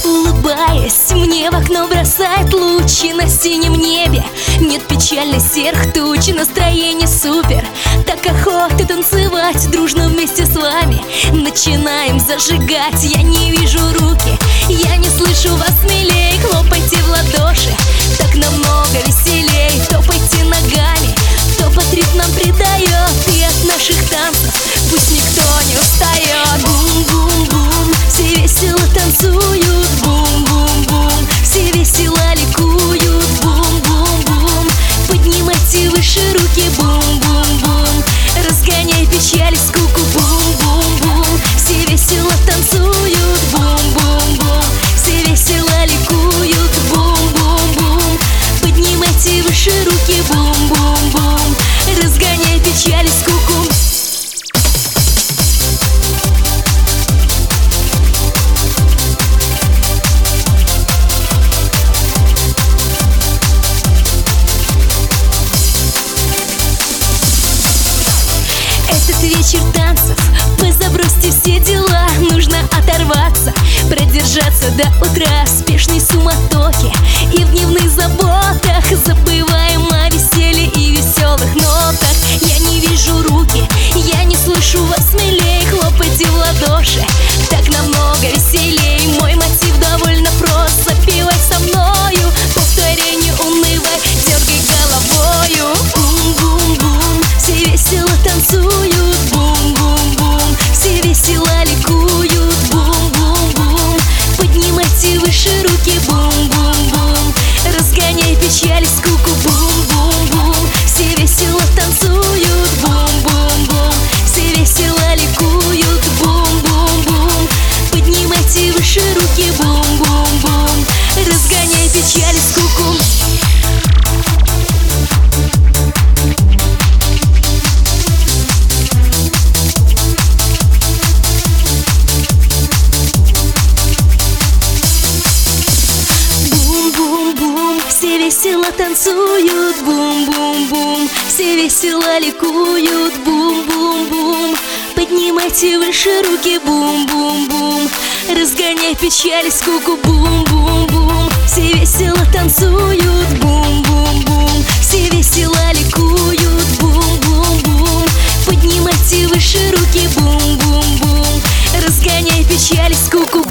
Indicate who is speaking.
Speaker 1: Улыбаясь, мне в окно бросает лучи на синем небе. Нет печальных серых туч, настроение супер. Так охота танцевать дружно вместе с вами. Начинаем зажигать, я не вижу руки, я не слышу вас, милей. Хлопайте в ладоши, так намного веселей. Топайте ногами, кто под ритмом придает. И от наших танцев пусть никто не устает. Бум-бум-бум, все весело танцуют. Бум-бум-бум, все весело ликуют. Бум-бум-бум, поднимайте выше руки. Бум-бум-бум, разгоняй печаль и скуку. Бум-бум-бум, все весело танцуют. Бум-бум-бум, все весело ликуют. Бум-бум-бум, поднимайте выше руки. Бум-бум-бум, разгоняй печаль и скуку. Этот вечер танцев, позабросьте все дела. Нужно оторваться, продержаться до утра. В спешной суматохе и в дневных заботах забываем о веселье и веселых нотах. Я не вижу руки, я не слышу вас, милей. Хлопайте в ладоши, так намного веселей. Мой мотив довольно прост, запевай со мною. Повторение унывай, дергай головою. Бум-бум-бум, все весело танцуют. Бум-бум-бум, все весело ликуют. Бум-бум-бум, поднимайте выше руки. Бум-бум-бум, разгоняй печаль и скуку. Бум-бум-бум, все весело танцуют. Бум-бум-бум, все весело ликуют. Бум-бум-бум, поднимайте выше руки. Бум-бум-бум, разгоняй печаль и скуку. Все весело танцуют. Бум-бум-бум, все весело ликуют. Бум-бум-бум, поднимайте выше руки. Бум-бум-бум, разгоняй печаль и скуку. Бум-бум-бум, все весело танцуют. Бум-бум-бум, все весело ликуют. Бум-бум-бум, поднимайте выше руки. Бум-бум-бум, разгоняй печаль и скуку.